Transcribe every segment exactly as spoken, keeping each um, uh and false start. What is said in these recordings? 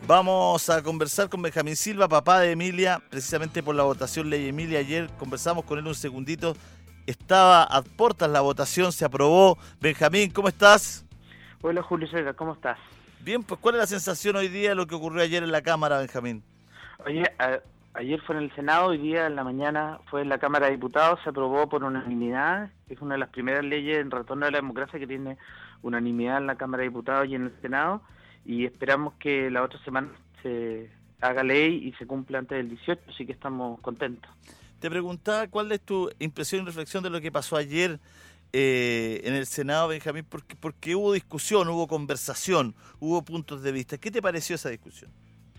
Vamos a conversar con Benjamín Silva, papá de Emilia, precisamente por la votación Ley Emilia. Ayer conversamos con él un segundito. Estaba a puertas la votación, se aprobó. Benjamín, ¿cómo estás? Hola Julio César, ¿cómo estás? Bien, pues ¿cuál es la sensación hoy día de lo que ocurrió ayer en la Cámara, Benjamín? Oye, a, ayer fue en el Senado, hoy día en la mañana fue en la Cámara de Diputados, se aprobó por unanimidad. Es una de las primeras leyes en retorno a la democracia que tiene unanimidad en la Cámara de Diputados y en el Senado. Y esperamos que la otra semana se haga ley y se cumpla antes del dieciocho, así que estamos contentos. Te preguntaba cuál es tu impresión y reflexión de lo que pasó ayer eh, en el Senado, Benjamín, porque, porque hubo discusión, hubo conversación, hubo puntos de vista. ¿Qué te pareció esa discusión?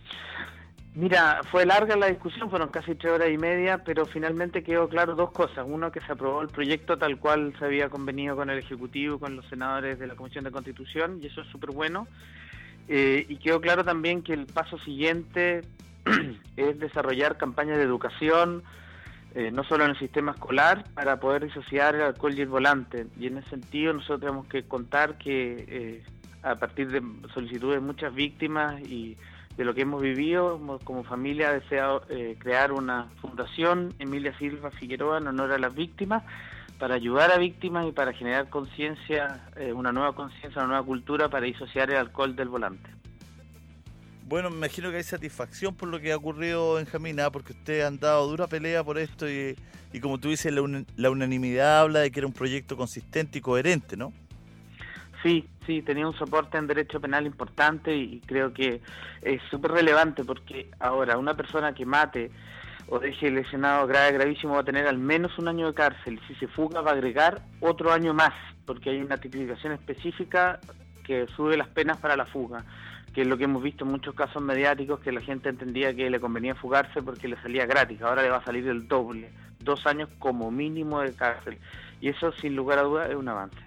Mira, fue larga la discusión, fueron casi tres horas y media, pero finalmente quedó claro dos cosas. Uno, que se aprobó el proyecto tal cual se había convenido con el Ejecutivo, con los senadores de la Comisión de Constitución, y eso es súper bueno. Eh, y quedó claro también que el paso siguiente es desarrollar campañas de educación, eh, no solo en el sistema escolar, para poder disociar el alcohol y el volante. Y en ese sentido nosotros tenemos que contar que eh, a partir de solicitudes de muchas víctimas y de lo que hemos vivido, como familia deseado eh, crear una fundación, Emilia Silva Figueroa, en honor a las víctimas, para ayudar a víctimas y para generar conciencia, eh, una nueva conciencia, una nueva cultura para disociar el alcohol del volante. Bueno, me imagino que hay satisfacción por lo que ha ocurrido, Benjamín, ¿eh? Porque ustedes han dado dura pelea por esto y, y como tú dices, la, un, la unanimidad habla de que era un proyecto consistente y coherente, ¿no? Sí, sí, tenía un soporte en derecho penal importante y creo que es súper relevante porque ahora una persona que mate o deje lesionado grave, gravísimo, va a tener al menos un año de cárcel. Si se fuga va a agregar otro año más, porque hay una tipificación específica que sube las penas para la fuga, que es lo que hemos visto en muchos casos mediáticos, que la gente entendía que le convenía fugarse porque le salía gratis, ahora le va a salir el doble, dos años como mínimo de cárcel, y eso sin lugar a dudas es un avance.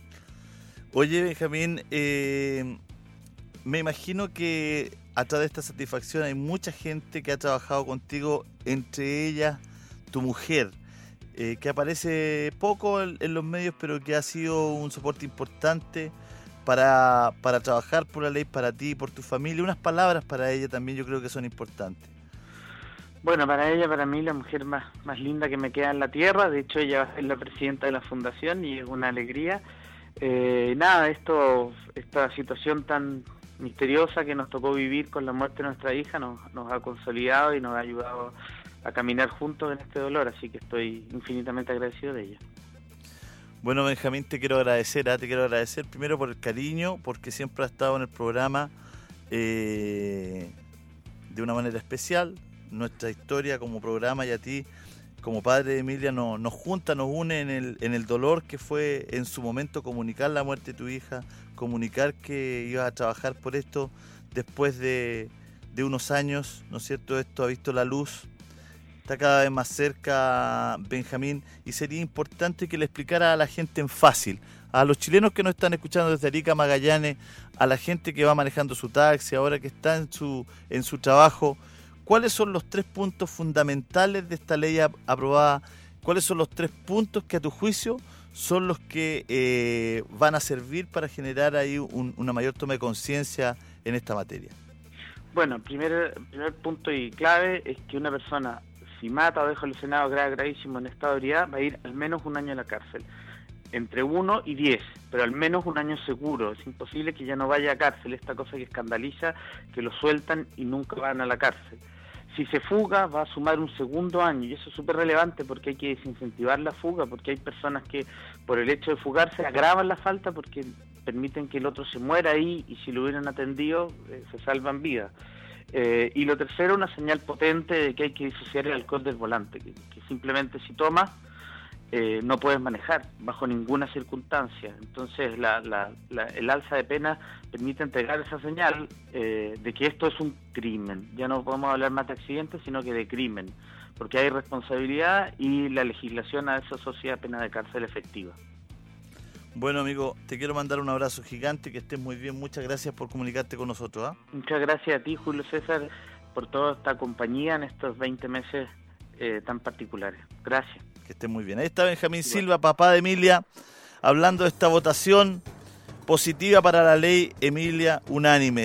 Oye, Benjamín, eh, me imagino que a través de esta satisfacción hay mucha gente que ha trabajado contigo, entre ellas tu mujer, eh, que aparece poco en, en los medios, pero que ha sido un soporte importante para, para trabajar por la ley, para ti y por tu familia. Unas palabras para ella también yo creo que son importantes. Bueno, para ella, para mí, la mujer más, más linda que me queda en la tierra. De hecho, ella va a ser la presidenta de la fundación y es una alegría. Eh, nada, esto, esta situación tan misteriosa que nos tocó vivir con la muerte de nuestra hija nos, nos ha consolidado y nos ha ayudado a caminar juntos en este dolor, así que estoy infinitamente agradecido de ella. Bueno, Benjamín, te quiero agradecer, ¿eh? te quiero agradecer primero por el cariño, porque siempre has estado en el programa eh, de una manera especial. Nuestra historia como programa y a ti como padre de Emilia nos, nos junta, nos une en el, en el dolor que fue en su momento comunicar la muerte de tu hija, comunicar que ibas a trabajar por esto después de, de unos años, ¿no es cierto? Esto ha visto la luz, está cada vez más cerca, Benjamín, y sería importante que le explicara a la gente en fácil, a los chilenos que nos están escuchando desde Arica, Magallanes, a la gente que va manejando su taxi, ahora que está en su, en su trabajo. ¿Cuáles son los tres puntos fundamentales de esta ley aprobada? ¿Cuáles son los tres puntos que a tu juicio son los que eh, van a servir para generar ahí un, una mayor toma de conciencia en esta materia? Bueno, el primer, primer punto y clave es que una persona, si mata o deja lesionado grave, gravísimo en estado de ebriedad, va a ir al menos un año a la cárcel. Entre uno y diez, pero al menos un año seguro. Es imposible que ya no vaya a cárcel, esta cosa que escandaliza, que lo sueltan y nunca van a la cárcel. Si se fuga, va a sumar un segundo año, y eso es súper relevante porque hay que desincentivar la fuga, porque hay personas que por el hecho de fugarse agravan la falta porque permiten que el otro se muera ahí y si lo hubieran atendido eh, se salvan vidas. Eh, y lo tercero, una señal potente de que hay que disociar el alcohol del volante, que, que simplemente si tomas eh, no puedes manejar bajo ninguna circunstancia. Entonces la, la, la, el alza de pena permite entregar esa señal eh, de que esto es un crimen. Ya no podemos hablar más de accidentes, sino que de crimen, porque hay responsabilidad y la legislación a eso asocia pena de cárcel efectiva. Bueno, amigo, te quiero mandar un abrazo gigante, que estés muy bien. Muchas gracias por comunicarte con nosotros. ¿eh? Muchas gracias a ti, Julio César, por toda esta compañía en estos veinte meses eh, tan particulares. Gracias. Que estés muy bien. Ahí está Benjamín Silva, papá de Emilia, hablando de esta votación positiva para la ley Emilia unánime.